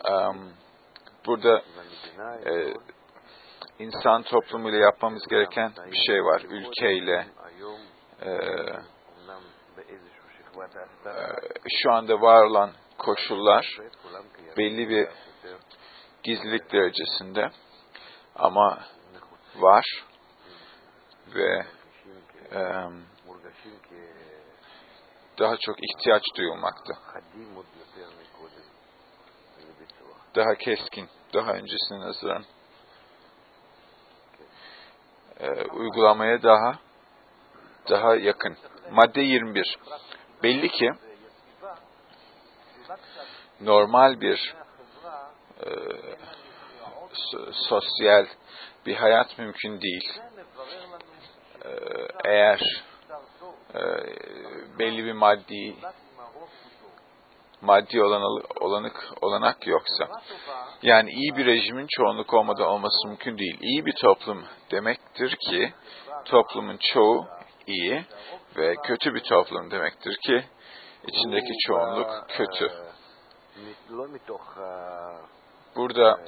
Burada insan toplumuyla yapmamız gereken bir şey var. Ülkeyle, şu anda var olan koşullar belli bir gizlilik derecesinde ama var ve daha çok ihtiyaç duyulmakta. Daha keskin, daha öncesine nazaran uygulamaya daha yakın. Madde 21. Belli ki normal bir sosyal bir hayat mümkün değil. Eğer belli bir maddi olanak yoksa. Yani iyi bir rejimin çoğunluk olmadan olması mümkün değil. İyi bir toplum demektir ki toplumun çoğu iyi ve kötü bir toplum demektir ki içindeki çoğunluk kötü. Burada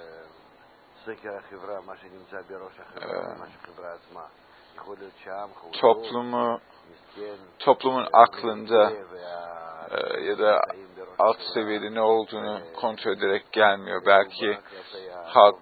toplumun aklında ya da alt seviyede ne olduğunu kontrol ederek gelmiyor. Belki halk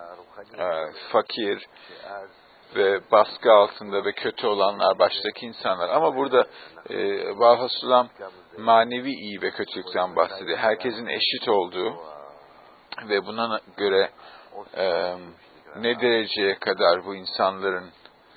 fakir ve baskı altında ve kötü olanlar baştaki insanlar. Ama burada Bahasülam manevi iyi ve kötülükten bahsediyor. Herkesin eşit olduğu ve buna göre ne dereceye kadar bu insanların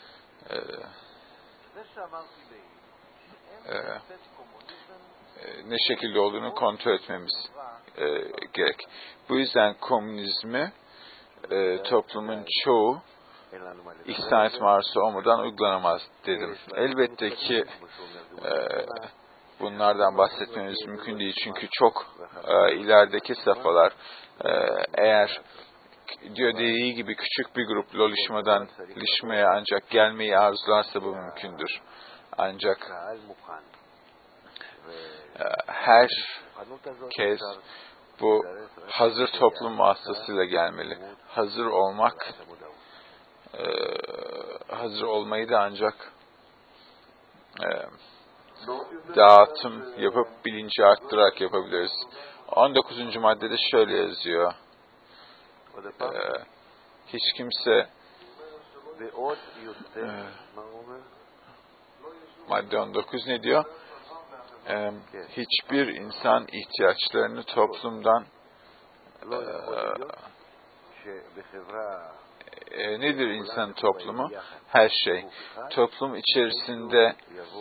ne şekilde olduğunu kontrol etmemiz gerek. Bu yüzden komünizmi toplumun çoğu ihsan etme arzusu olmadan uygulanamaz dedim. Elbette ki bunlardan bahsetmemiz mümkün değil. Çünkü çok ilerideki safhalar eğer diyor dediği gibi küçük bir grup lolişmadan lişmeye ancak gelmeyi arzularsa bu mümkündür. Ancak herkes bu hazır toplum vasıtasıyla gelmeli. Hazır olmayı da ancak dağıtım yapıp bilinci arttırarak yapabiliriz. 19. maddede şöyle yazıyor. Hiç kimse madde 19 ne diyor? Hiçbir insan ihtiyaçlarını toplumdan nedir insan toplumu? Her şey. Toplum içerisinde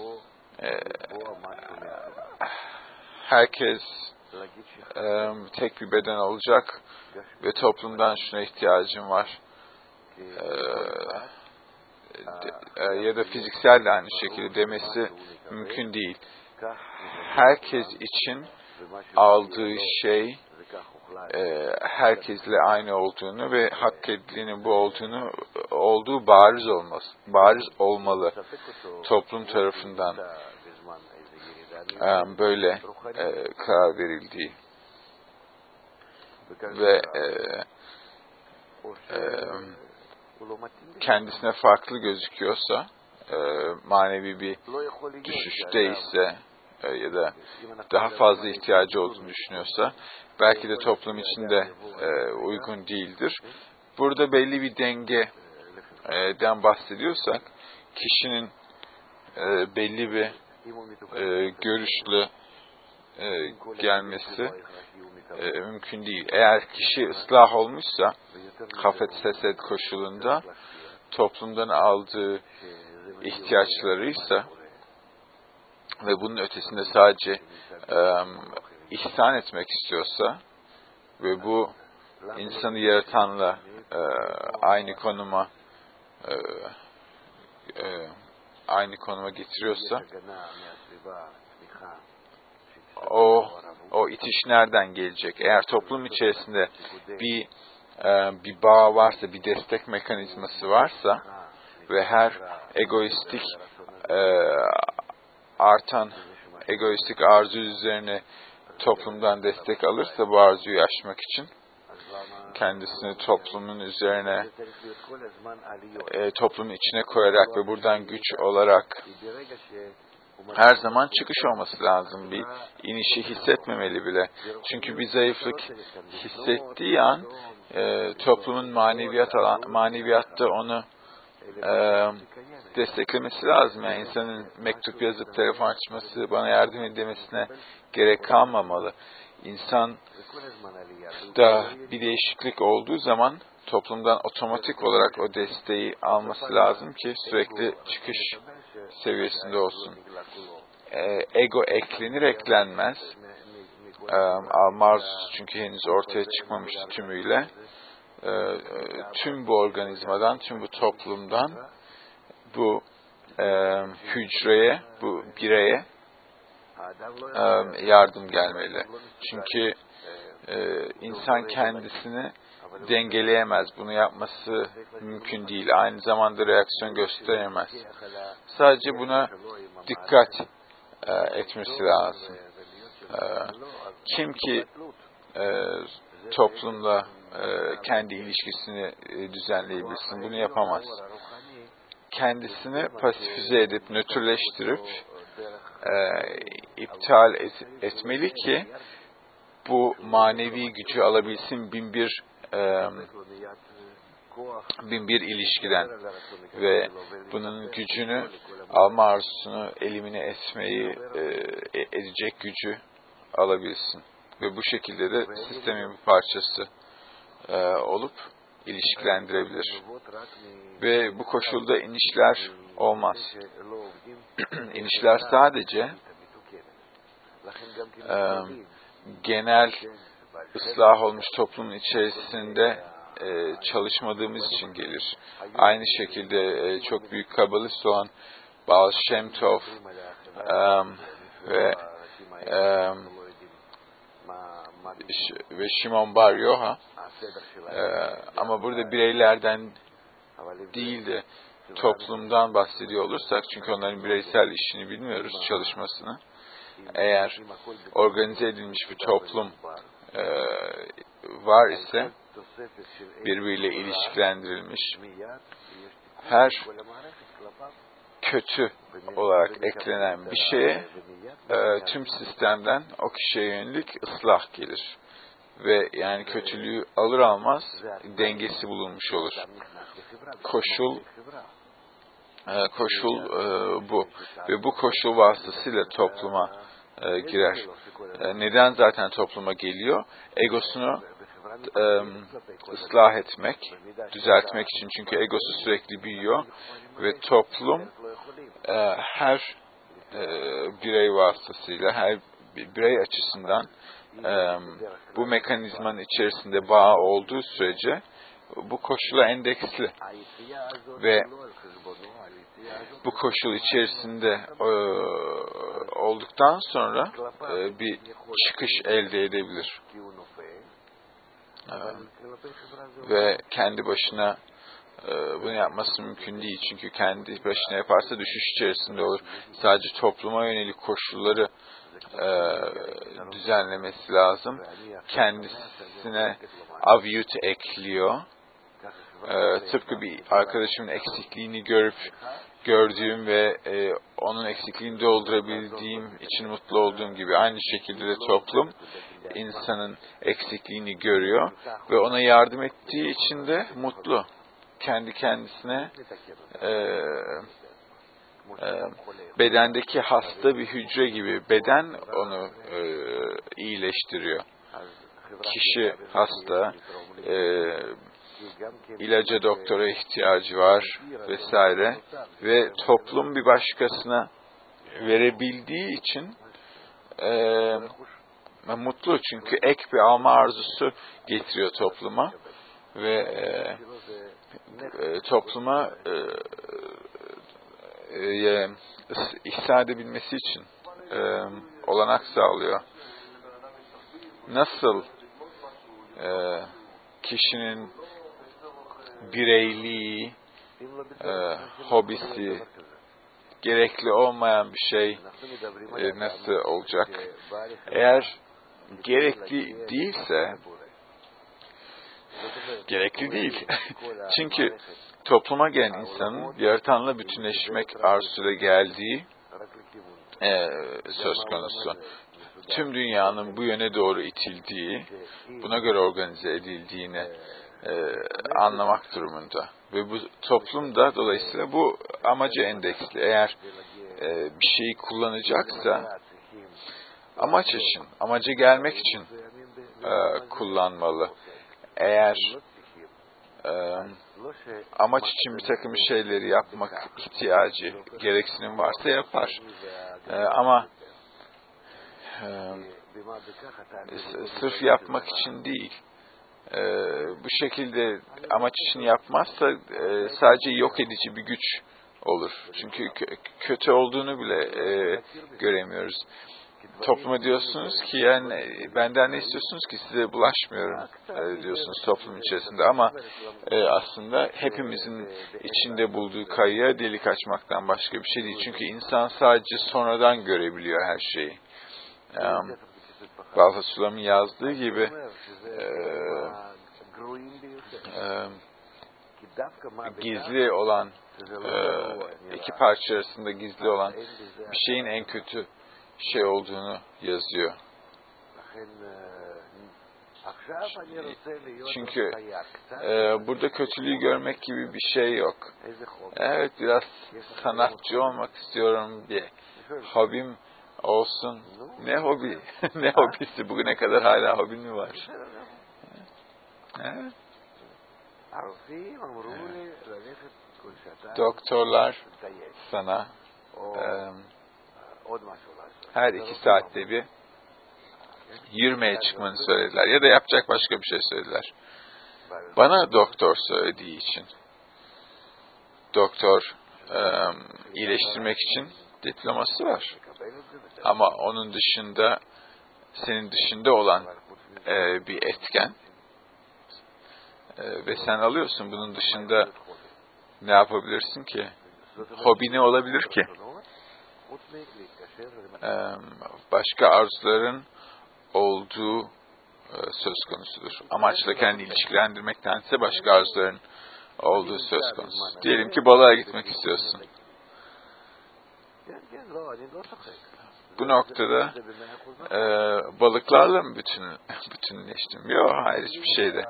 herkes tek bir beden olacak ve toplumdan şuna ihtiyacım var. Ya da fiziksel de aynı şekilde demesi mümkün değil. Herkes için aldığı şey herkesle aynı olduğunu ve hak edildiğinin bu olduğu bariz olmalı toplum tarafından böyle karar verildiği ve kendisine farklı gözüküyorsa manevi bir düşüşteyse ya da daha fazla ihtiyacı olduğunu düşünüyorsa belki de toplum içinde uygun değildir. Burada belli bir dengeden bahsediyorsak kişinin belli bir görüşle gelmesi mümkün değil. Eğer kişi ıslah olmuşsa hafet seset koşulunda toplumdan aldığı ihtiyaçlarıysa ve bunun ötesinde sadece ihsan etmek istiyorsa ve bu insanı yaratanla aynı konuma getiriyorsa o itiş nereden gelecek? Eğer toplum içerisinde bir bağ varsa, bir destek mekanizması varsa ve her artan egoistik arzu üzerine toplumdan destek alırsa bu arzuyu aşmak için kendisini toplumun üzerine, toplumun içine koyarak ve buradan güç olarak her zaman çıkış olması lazım. Bir inişi hissetmemeli bile. Çünkü bir zayıflık hissettiği an toplumun maneviyatta onu desteklemesi lazım. Yani insanın mektup yazıp telefon açması, bana yardım et demesine gerek kalmamalı. İnsan da bir değişiklik olduğu zaman toplumdan otomatik olarak o desteği alması lazım ki sürekli çıkış seviyesinde olsun. Ego eklenir eklenmez. Alma arzusu çünkü henüz ortaya çıkmamıştı tümüyle. Tüm bu organizmadan, tüm bu toplumdan bu hücreye, bu bireye yardım gelmeli. Çünkü insan kendisini dengeleyemez. Bunu yapması mümkün değil. Aynı zamanda reaksiyon gösteremez. Sadece buna dikkat etmesi lazım. Kim ki toplumla kendi ilişkisini düzenleyebilsin, bunu yapamaz. Kendisini pasifize edip, nötrleştirip iptal etmeli ki bu manevi gücü alabilsin bin bir ilişkiden ve bunun gücünü, alma arzusunu elimine edecek gücü alabilsin. Ve bu şekilde de sistemin bir parçası olup ilişkilendirebilir. Ve bu koşulda inişler olmaz. İnişler sadece genel ıslah olmuş toplumun içerisinde çalışmadığımız için gelir. Aynı şekilde çok büyük kabalist olan Baal Shem Tov ve Shimon Bar Yoha ama burada bireylerden değil de toplumdan bahsediyor olursak, çünkü onların bireysel işini bilmiyoruz, çalışmasını. Eğer organize edilmiş bir toplum var ise, birbiriyle ilişkilendirilmiş, her kötü olarak eklenen bir şeye tüm sistemden o kişiye yönelik ıslah gelir. Ve yani kötülüğü alır almaz dengesi bulunmuş olur. Koşul bu. Ve bu koşul vasıtasıyla topluma girer. Neden zaten topluma geliyor? Egosunu ıslah etmek, düzeltmek için. Çünkü egosu sürekli büyüyor ve toplum her birey vasıtasıyla, her birey açısından bu mekanizmanın içerisinde bağ olduğu sürece bu koşula endeksli ve bu koşul içerisinde olduktan sonra bir çıkış elde edebilir. Ve kendi başına bunu yapması mümkün değil. Çünkü kendi başına yaparsa düşüş içerisinde olur. Sadece topluma yönelik koşulları düzenlemesi lazım. Kendisine avyut ekliyor. Tıpkı bir arkadaşımın eksikliğini gördüğüm ve onun eksikliğini doldurabildiğim için mutlu olduğum gibi, aynı şekilde de toplum insanın eksikliğini görüyor ve ona yardım ettiği için de mutlu. Kendi kendisine bedendeki hasta bir hücre gibi beden onu iyileştiriyor. Kişi hasta, ilaca, doktora ihtiyacı var vesaire ve toplum bir başkasına verebildiği için mutlu, çünkü ek bir alma arzusu getiriyor topluma ve topluma ihsa edebilmesi için olanak sağlıyor. Nasıl kişinin bireyliği, hobisi, gerekli olmayan bir şey nasıl olacak? Eğer gerekli değilse, Gerekli değil. Çünkü topluma gelen insanın yaratanla bütünleşmek arzusuyla geldiği söz konusu. Tüm dünyanın bu yöne doğru itildiği, buna göre organize edildiğini anlamak durumunda. Ve bu toplum da dolayısıyla bu amaca endeksli. Eğer bir şeyi kullanacaksa amaç için, amaca gelmek için kullanmalı. Eğer amaç için bir takım şeyleri yapmak ihtiyacı, gereksinim varsa yapar. Ama sırf yapmak için değil, bu şekilde amaç için yapmazsa sadece yok edici bir güç olur. Çünkü kötü olduğunu bile göremiyoruz. Topluma diyorsunuz ki yani benden ne istiyorsunuz ki size bulaşmıyorum diyorsunuz toplum içerisinde ama aslında hepimizin içinde bulduğu kayaya delik açmaktan başka bir şey değil. Çünkü insan sadece sonradan görebiliyor her şeyi. Balha Sulam'ın yazdığı gibi gizli olan iki parça arasında gizli olan bir şeyin en kötü şey olduğunu yazıyor. Çünkü burada kötülüğü görmek gibi bir şey yok. Evet, biraz sanatçı olmak istiyorum, bir hobim olsun. Ne hobi? Ne hobisi? Bugüne kadar hala hobin mi var? Evet. Doktorlar sana her 2 saatte bir yürümeye çıkmanı söylediler ya da yapacak başka bir şey söylediler. Bana doktor söylediği için, doktor iyileştirmek için diploması var. Ama onun dışında, senin dışında olan bir etken ve sen alıyorsun. Bunun dışında ne yapabilirsin ki? Hobi ne olabilir ki? Başka arzuların olduğu söz konusudur. Amaçla kendini ilişkilendirmektense başka arzuların olduğu söz konusu. Diyelim ki balığa gitmek istiyorsun. Bu noktada balıklarla mı bütünleştim? Yok, hayır, hiçbir şeyde.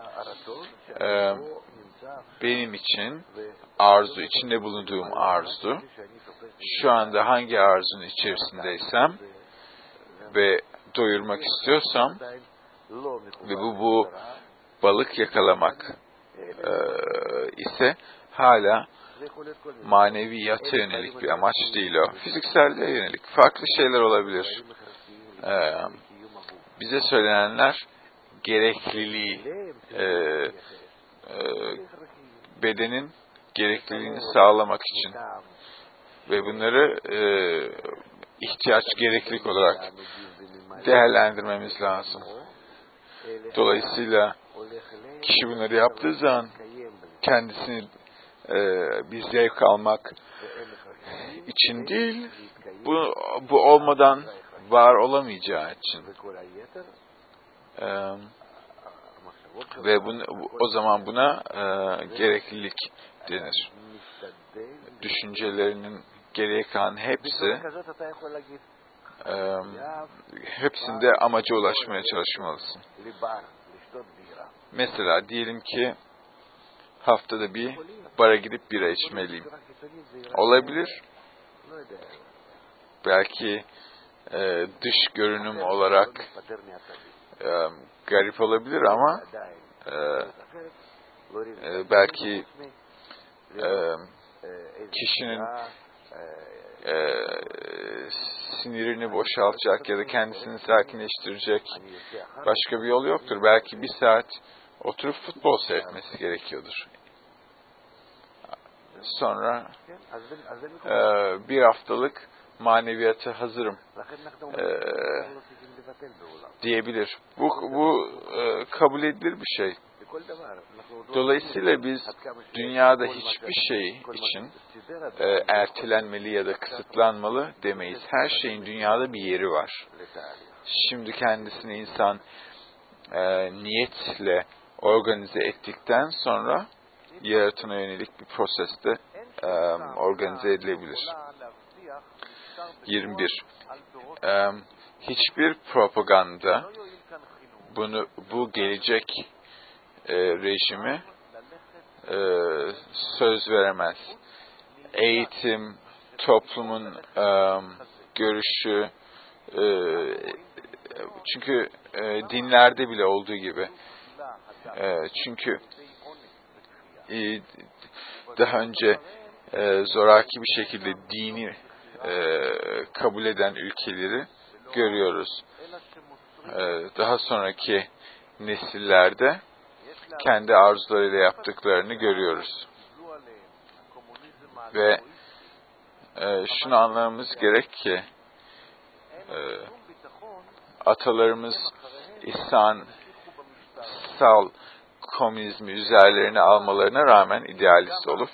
Benim için arzu, içinde bulunduğum arzu, şu anda hangi arzunun içerisindeysem ve doyurmak istiyorsam ve bu balık yakalamak ise hala maneviyata yönelik bir amaç değil o. Fizikselliğe yönelik farklı şeyler olabilir. Bize söylenenler gerekliliği, bedenin gerekliliğini sağlamak için ve bunları ihtiyaç, gereklilik olarak değerlendirmemiz lazım. Dolayısıyla kişi bunları yaptığı zaman kendisini bir zevk almak için değil, bu olmadan var olamayacağı için. Ve o zaman buna gereklilik denir. Düşüncelerinin geriye kalan hepsinde amaca ulaşmaya çalışmalısın. Mesela diyelim ki haftada bir bara gidip bira içmeliyim. Olabilir. Belki dış görünüm olarak garip olabilir ama belki kişinin sinirini boşaltacak ya da kendisini sakinleştirecek başka bir yol yoktur. Belki 1 saat oturup futbol seyretmesi gerekiyordur. Sonra 1 haftalık maneviyata hazırım diyebilir. Bu kabul edilir bir şey. Dolayısıyla biz dünyada hiçbir şey için ertelenmeli ya da kısıtlanmalı demeyiz. Her şeyin dünyada bir yeri var. Şimdi kendisini insan niyetle organize ettikten sonra yaratına yönelik bir proseste organize edilebilir. 21. Hiçbir propaganda bu gelecek rejimi söz veremez. Eğitim, toplumun görüşü, çünkü dinlerde bile olduğu gibi. Çünkü daha önce zoraki bir şekilde dini kabul eden ülkeleri görüyoruz. Daha sonraki nesillerde kendi arzularıyla yaptıklarını görüyoruz. Ve şunu anlamamız gerek ki atalarımız İhsansal komünizmi üzerlerine almalarına rağmen idealist olup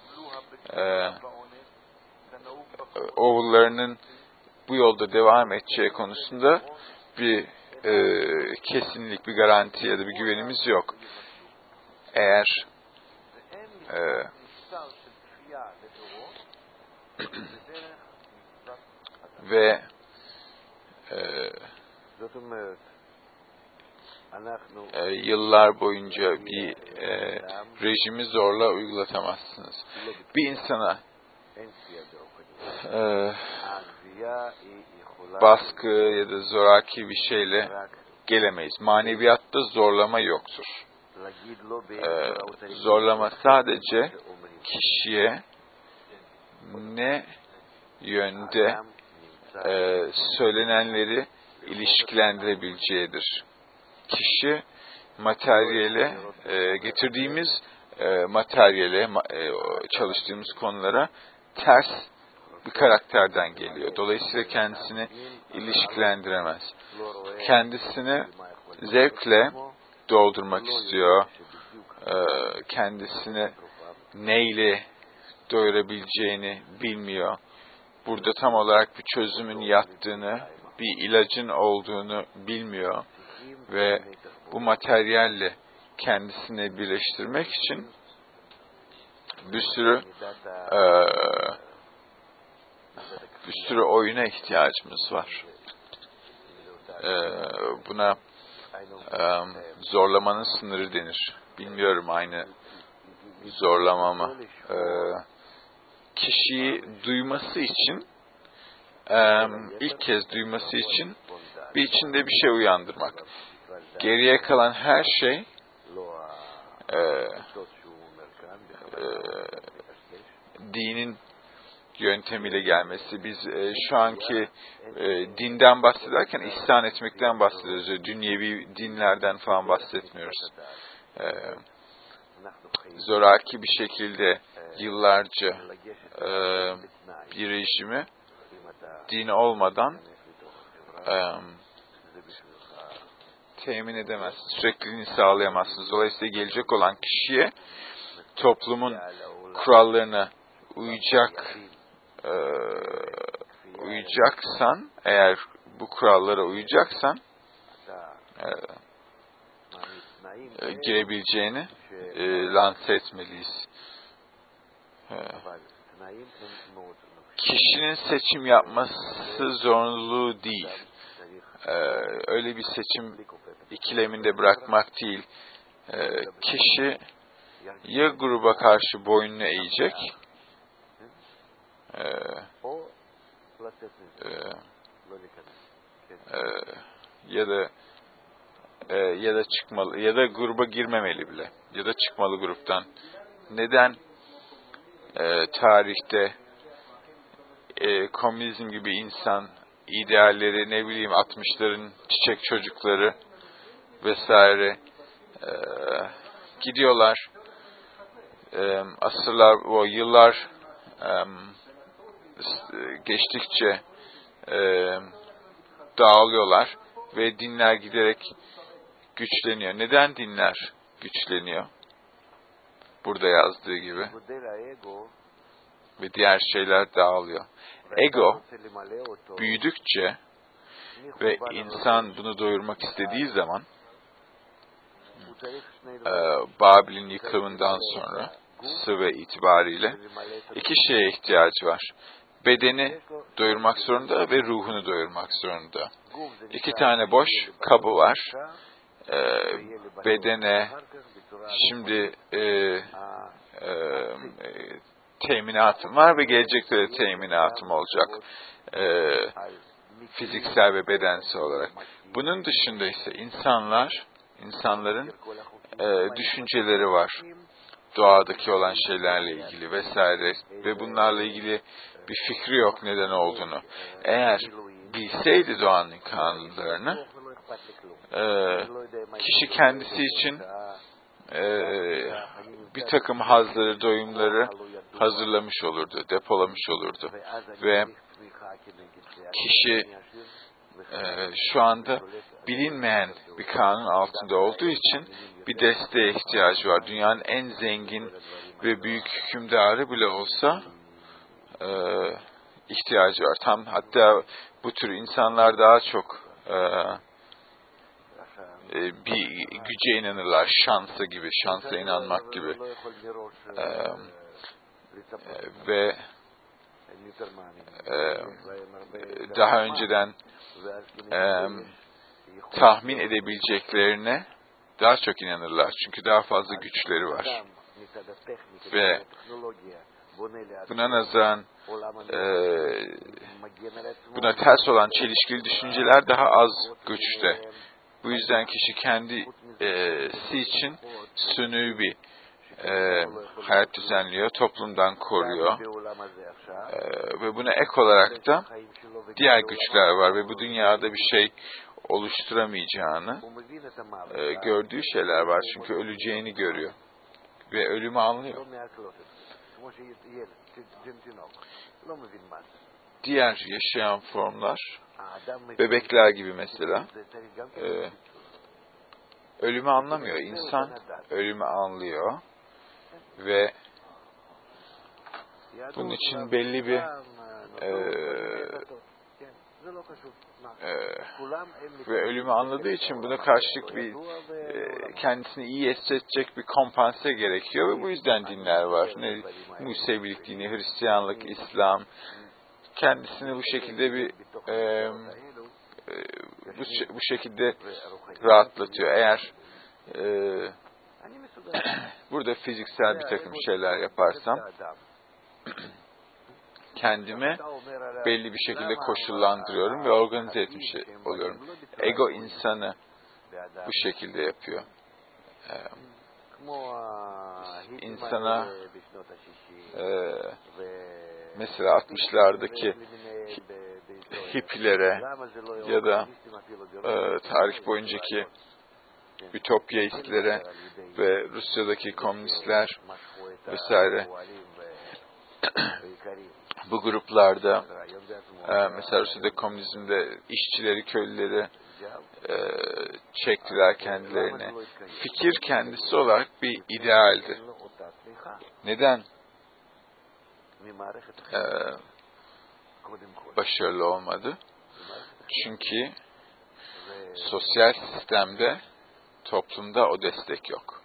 oğullarının bu yolda devam edeceği konusunda bir kesinlik, bir garanti ya da bir güvenimiz yok. Eğer ve yıllar boyunca bir rejimi zorla uygulatamazsınız. Bir insana baskı ya da zoraki bir şeyle gelemeyiz. Maneviyatta zorlama yoktur. Zorlama sadece kişiye ne yönde söylenenleri ilişkilendirebileceğidir. Kişi materyale, getirdiğimiz materyale, çalıştığımız konulara ters bir karakterden geliyor. Dolayısıyla kendisini ilişkilendiremez. Kendisini zevkle doldurmak istiyor. Kendisini neyle doyurabileceğini bilmiyor. Burada tam olarak bir çözümün yattığını, bir ilacın olduğunu bilmiyor. Ve bu materyalle kendisini birleştirmek için bir sürü oyuna ihtiyacımız var. Buna zorlamanın sınırı denir. Bilmiyorum aynı zorlama mı? Kişiyi duyması için, ilk kez duyması için bir içinde bir şey uyandırmak. Geriye kalan her şey dinin yöntemiyle gelmesi. Biz şu anki dinden bahsederken ihsan etmekten bahsediyoruz. Dünyevi dinlerden falan bahsetmiyoruz. Zoraki bir şekilde yıllarca bir rejimi din olmadan temin edemezsiniz. Sürekliliğini sağlayamazsınız. Dolayısıyla gelecek olan kişiye toplumun kurallarına uyacaksan, eğer bu kurallara uyacaksan girebileceğini lanse etmeliyiz. Kişinin seçim yapması zorunluluğu değil. Öyle bir seçim ikileminde bırakmak değil. Kişi ya gruba karşı boynunu eğecek ya da çıkmalı ya da gruba girmemeli bile ya da çıkmalı gruptan. Neden tarihte komünizm gibi insan idealleri, ne bileyim 60'ların çiçek çocukları vesaire gidiyorlar, asırlar, o yıllar geçtikçe dağılıyorlar ve dinler giderek güçleniyor. Neden dinler güçleniyor? Burada yazdığı gibi. Ve diğer şeyler dağılıyor. Ego büyüdükçe ve insan bunu doyurmak istediği zaman Babil'in yıkımından sonra sıvı itibariyle iki şeye ihtiyacı var. Bedeni doyurmak zorunda ve ruhunu doyurmak zorunda. İki tane boş kabı var. Bedene şimdi teminatım var ve gelecekte de teminatım olacak. Fiziksel ve bedensel olarak. Bunun dışında ise insanların düşünceleri var. Doğadaki olan şeylerle ilgili vesaire ve bunlarla ilgili bir fikri yok neden olduğunu. Eğer bilseydi doğanın kanunlarını, kişi kendisi için bir takım hazları, doyumları hazırlamış olurdu, depolamış olurdu. Ve kişi şu anda bilinmeyen bir kanun altında olduğu için bir desteğe ihtiyacı var. Dünyanın en zengin ve büyük hükümdarı bile olsa ihtiyacı var. Hatta bu tür insanlar daha çok bir güce inanırlar, şansa inanmak gibi. Ve daha önceden tahmin edebileceklerine daha çok inanırlar. Çünkü daha fazla güçleri var. Ve buna nazaran buna ters olan çelişkili düşünceler daha az güçte. Bu yüzden kişi kendisi için sünû bir hayat düzenliyor, toplumdan koruyor. Ve buna ek olarak da diğer güçler var ve bu dünyada bir şey oluşturamayacağını gördüğü şeyler var. Çünkü öleceğini görüyor ve ölümü anlıyor. Diğer yaşayan formlar, bebekler gibi mesela, ölümü anlamıyor. İnsan ölümü anlıyor ve bunun için belli bir ve ölümü anladığı için buna karşılık bir kendisini iyi hissedecek bir kompanse gerekiyor ve bu yüzden dinler var. Musevilik dini, Hristiyanlık, İslam kendisini bu şekilde bu şekilde rahatlatıyor. Eğer burada fiziksel bir takım şeyler yaparsam kendimi belli bir şekilde koşullandırıyorum ve organize etmiş oluyorum. Ego insanı bu şekilde yapıyor. İnsana mesela 60'lardaki hippilere ya da tarih boyuncaki ütopyaistlere ve Rusya'daki komünistler vesaire bu gruplarda mesela Rusya'daki komünizmde işçileri, köylüleri çektiler kendilerine. Fikir kendisi olarak bir idealdi. Neden başarılı olmadı? Çünkü sosyal sistemde, toplumda o destek yok.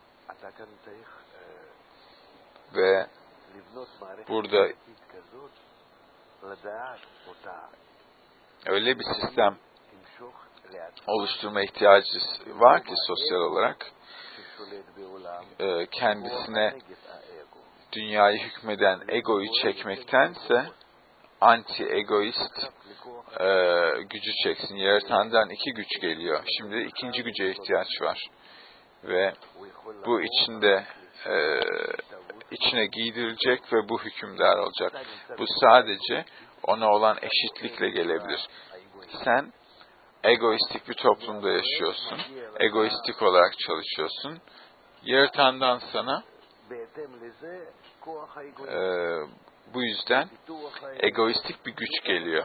Ve burada öyle bir sistem oluşturma ihtiyacı var ki sosyal olarak kendisine dünyayı hükmeden egoyu çekmektense anti-egoist gücü çeksin. Yaratandan iki güç geliyor. Şimdi ikinci güce ihtiyaç var. Ve bu içine giydirilecek ve bu hükümdar olacak. Bu sadece ona olan eşitlikle gelebilir. Sen egoistik bir toplumda yaşıyorsun. Egoistik olarak çalışıyorsun. Yaratandan sana bu yüzden egoistik bir güç geliyor.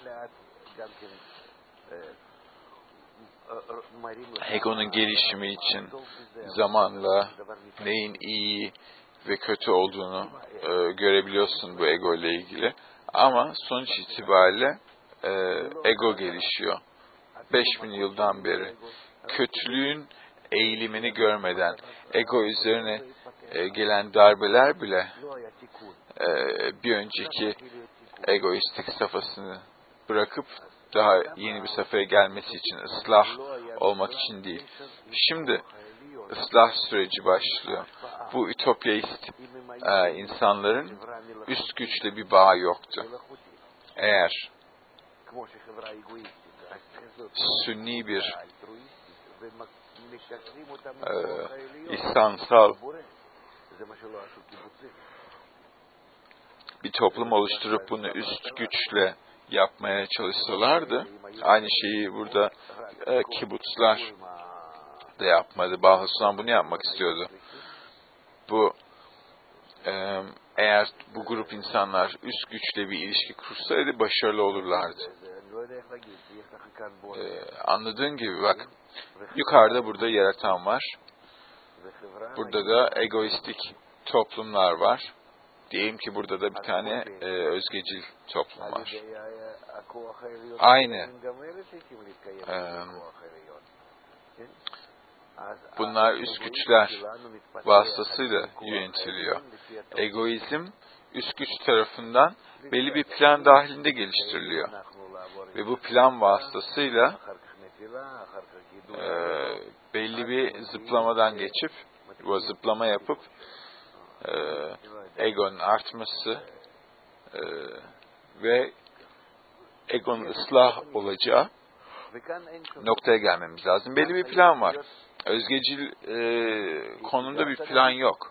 Egonun gelişimi için zamanla neyin iyi ve kötü olduğunu görebiliyorsun bu ego ile ilgili. Ama sonuç itibariyle ego gelişiyor. 5000 yıldan beri. Kötülüğün eğilimini görmeden, ego üzerine gelen darbeler bile bir önceki egoistik safhasını bırakıp daha yeni bir safhaya gelmesi için, ıslah olmak için değil. Şimdi ıslah süreci başlıyor. Bu ütopyaist insanların üst güçle bir bağı yoktu. Eğer sünni bir ihsansal bir toplum oluşturup bunu üst güçle yapmaya çalışsalardı, aynı şeyi burada kibutzlar da yapmadı. Bahasılan bunu yapmak istiyordu. Bu eğer bu grup insanlar üst güçle bir ilişki kursaydı başarılı olurlardı. Anladığın gibi bak, yukarıda burada yaratan var. Burada da egoistik toplumlar var. Diyelim ki burada da bir tane özgecil toplum var. Aynı. Bunlar üst güçler vasıtasıyla yönetiliyor. Egoizm üst güç tarafından belli bir plan dahilinde geliştiriliyor. Ve bu plan vasıtasıyla belli bir zıplamadan geçip, bu zıplama yapıp egonun artması ve egonun ıslah olacağı noktaya gelmemiz lazım. Belli bir plan var. Özgecil konumda bir plan yok.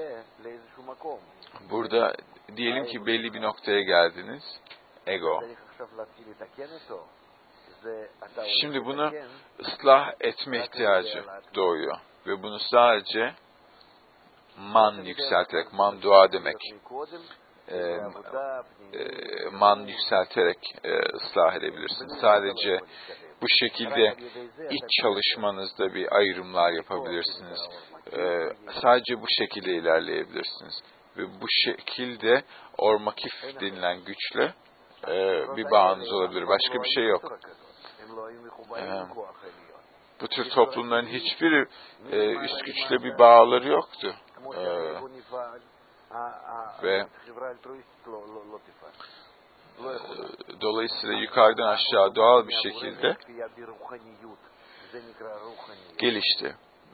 Burada diyelim ki belli bir noktaya geldiniz. Ego. Şimdi bunu ıslah etme ihtiyacı doğuyor. Ve bunu sadece man yükselterek, man dua demek, man yükselterek ıslah edebilirsiniz. Sadece bu şekilde iç çalışmanızda bir ayrımlar yapabilirsiniz. Sadece bu şekilde ilerleyebilirsiniz. Ve bu şekilde ormakif denilen güçle bir bağınız olabilir. Başka bir şey yok. Bu tür toplumların hiçbiri üst güçle bir bağları yoktu. Ve dolayısıyla yukarıdan aşağı doğal bir şekilde gelişti.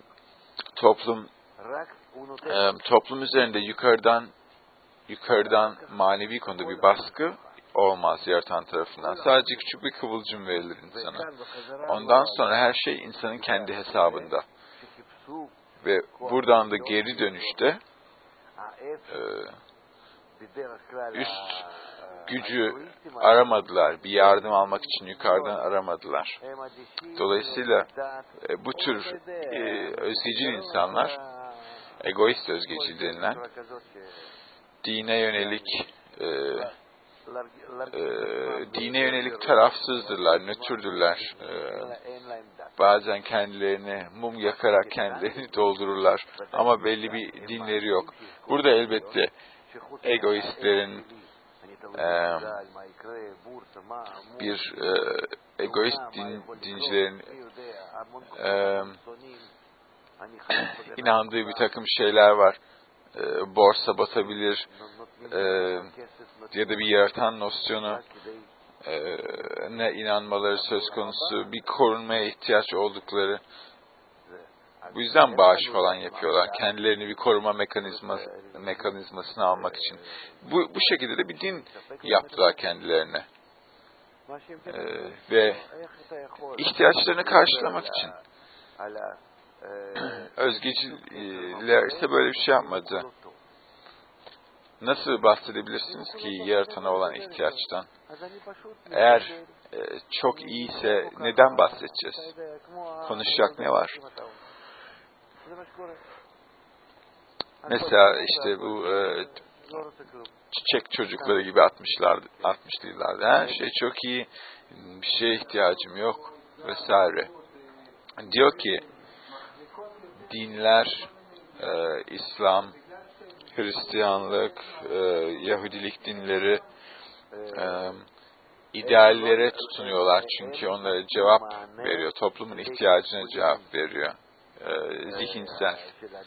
Toplum üzerinde yukarıdan manevi konuda bir baskı olmaz yaratan tarafından. Sadece küçük bir kıvılcım verilir insana. Ondan sonra her şey insanın kendi hesabında. Ve buradan da geri dönüşte üst gücü aramadılar. Bir yardım almak için yukarıdan aramadılar. Dolayısıyla bu tür özgecil insanlar, egoist özgecil denilen, dine yönelik tarafsızdırlar, nötrdürler. Bazen kendilerini mum yakarak kendilerini doldururlar. Ama belli bir dinleri yok. Burada elbette egoistlerin egoist dincilerin inandığı bir takım şeyler var. Borsa batabilir ya da bir yaratan nosyonu ne inanmaları söz konusu, bir korunmaya ihtiyaç oldukları. Bu yüzden bağış falan yapıyorlar. Kendilerini bir koruma mekanizmasını almak için. Bu şekilde de bir din yaptılar kendilerine. Ve ihtiyaçlarını karşılamak için. Özgeciller ise böyle bir şey yapmadı. Nasıl bahsedebilirsiniz ki yaratana olan ihtiyaçtan? Eğer çok iyiyse neden bahsedeceğiz? Konuşacak ne var? Mesela işte bu çiçek çocukları gibi 60'lı yıllarda her şey çok iyi, bir şeye ihtiyacım yok vesaire. Diyor ki dinler, İslam, Hristiyanlık, Yahudilik dinleri ideallere tutunuyorlar çünkü onlara cevap veriyor, toplumun ihtiyacına cevap veriyor. zihinsel.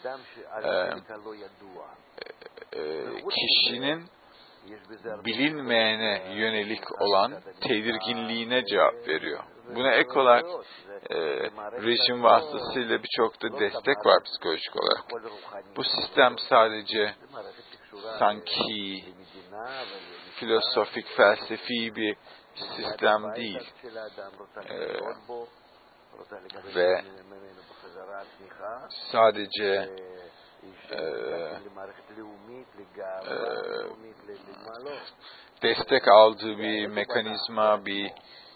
Kişinin bilinmeyene yönelik olan tedirginliğine cevap veriyor. Buna ek olarak rejim vasıtasıyla birçok da destek var psikolojik olarak. Bu sistem sadece sanki filosofik, felsefi bir sistem değil. Ve sadece destek aldığı bir mekanizma, bir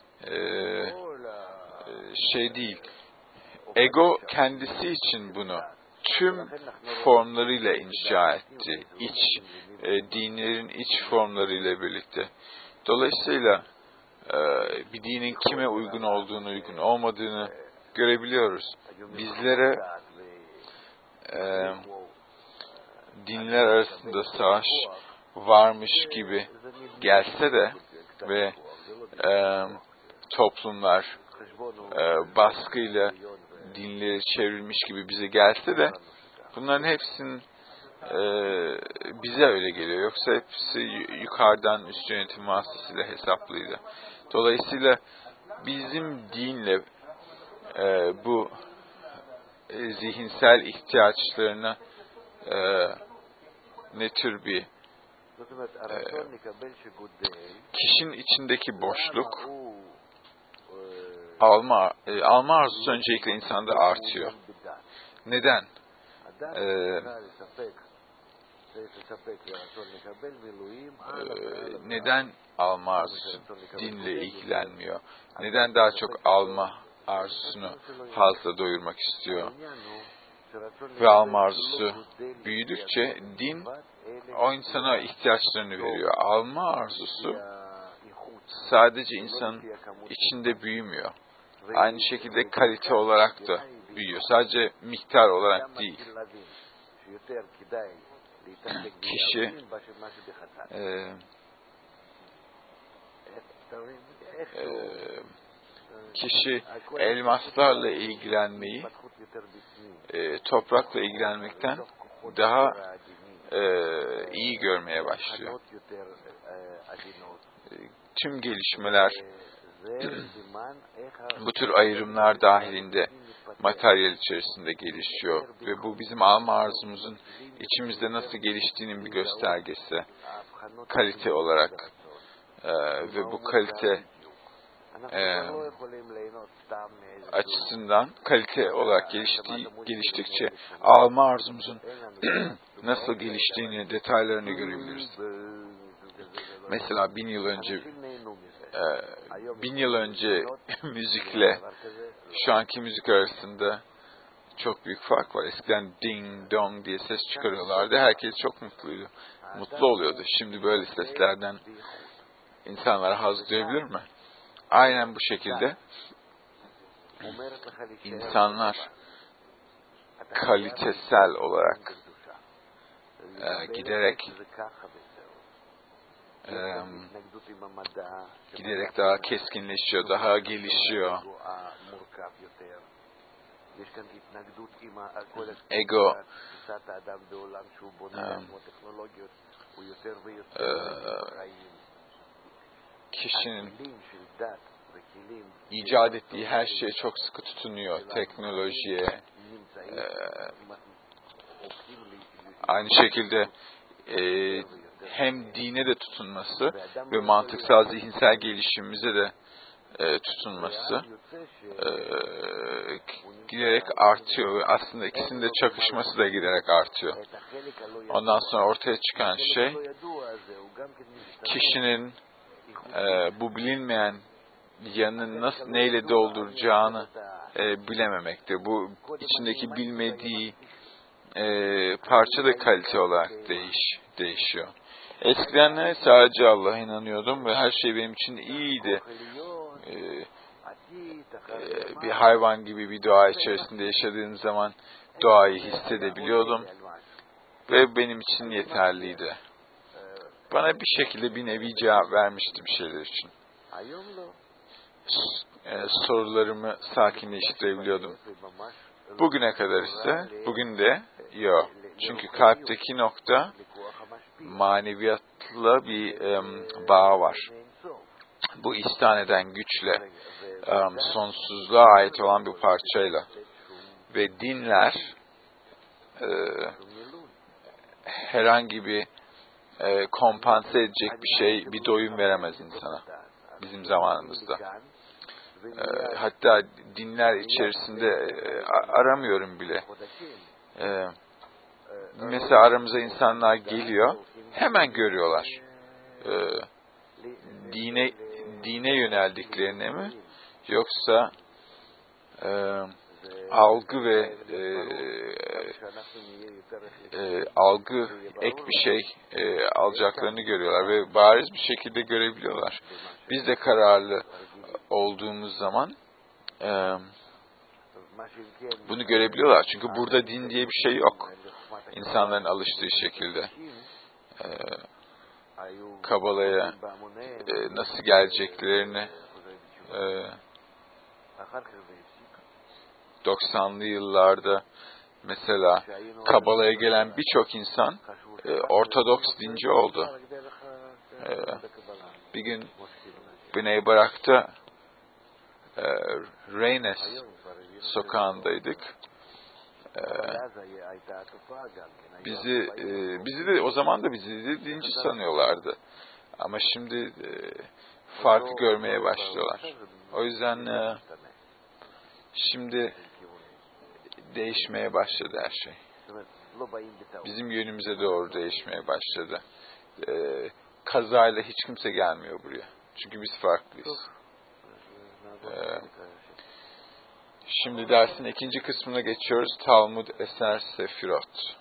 şey değil. Ego kendisi için bunu tüm formlarıyla inşa etti. Dinlerin iç formlarıyla birlikte. Dolayısıyla bir dinin kime uygun olduğunu, uygun olmadığını görebiliyoruz. Bizlere dinler arasında savaş varmış gibi gelse de ve toplumlar baskıyla dinleri çevrilmiş gibi bize gelse de bunların hepsinin bize öyle geliyor. Yoksa hepsi yukarıdan üst yönetim vasıtasıyla hesaplıydı. Dolayısıyla bizim dinle bu zihinsel ihtiyaçlarına ne tür bir kişinin içindeki boşluk alma arzusu öncelikle insanda artıyor. Neden? Neden alma arzusu dinle ilgilenmiyor? Neden daha çok alma arzusunu fazla doyurmak istiyor? Ve alma arzusu büyüdükçe din o insana ihtiyaçlarını veriyor. Alma arzusu sadece insanın içinde büyümüyor. Aynı şekilde kalite olarak da büyüyor. Sadece miktar olarak değil. Kişi elmaslarla ilgilenmeyi toprakla ilgilenmekten daha iyi görmeye başlıyor. Tüm gelişmeler bu tür ayrımlar dahilinde materyal içerisinde gelişiyor ve bu bizim alma arzumuzun içimizde nasıl geliştiğinin bir göstergesi kalite olarak ve bu kalite açısından kalite olarak geliştikçe alma arzumuzun nasıl geliştiğini, detaylarını görebiliriz. Mesela 1000 yıl önce müzikle şu anki müzik arasında çok büyük fark var. Eskiden ding dong diye ses çıkarıyorlardı. Herkes çok mutluydu. Mutlu oluyordu. Şimdi böyle seslerden insanlar haz duyabilir mi? Aynen bu şekilde insanlar kalitesel olarak giderek daha keskinleşiyor, daha gelişiyor. Ego kişinin icat ettiği her şeye çok sıkı tutunuyor. Teknolojiye, aynı şekilde hem dine de tutunması ve mantıksal zihinsel gelişimimize de tutunması giderek artıyor ve aslında ikisinin de çakışması da giderek artıyor. Ondan sonra ortaya çıkan şey kişinin bu bilinmeyen yanını nasıl neyle dolduracağını bilememekte. Bu içindeki bilmediği parça da kalite olarak değişiyor. Eskiden sadece Allah'a inanıyordum ve her şey benim için iyiydi. Bir hayvan gibi bir doğa içerisinde yaşadığım zaman doğayı hissedebiliyordum ve benim için yeterliydi. Bana bir şekilde bir nevi cevap vermişti bir şeyler için. Sorularımı sakinleştirebiliyordum. Bugüne kadar ise, bugün de yok. Çünkü kalpteki nokta maneviyatla bir bağ var. Bu ihsan eden güçle, sonsuzluğa ait olan bir parçayla. Ve dinler herhangi bir kompanse edecek bir şey, bir doyum veremez insana. Bizim zamanımızda. Hatta dinler içerisinde aramıyorum bile. Mesela aramıza insanlar geliyor, hemen görüyorlar. Dine yöneldiklerini mi? Yoksa algı ve algı ek bir şey alacaklarını görüyorlar ve bariz bir şekilde görebiliyorlar. Biz de kararlı olduğumuz zaman bunu görebiliyorlar. Çünkü burada din diye bir şey yok. İnsanların alıştığı şekilde. Kabala'ya nasıl geleceklerini 90'lı yıllarda mesela Kabala'ya gelen birçok insan Ortodoks dinci oldu. Bir gün Bnei Barak'ta Reynes sokağındaydık. Bizi de o zaman da bizi de dinci sanıyorlardı. Ama şimdi farkı görmeye başlıyorlar. O yüzden şimdi değişmeye başladı her şey. Bizim yönümüze doğru değişmeye başladı. Kazayla hiç kimse gelmiyor buraya. Çünkü biz farklıyız. Şimdi dersin ikinci kısmına geçiyoruz. Talmud Eser Sefirot.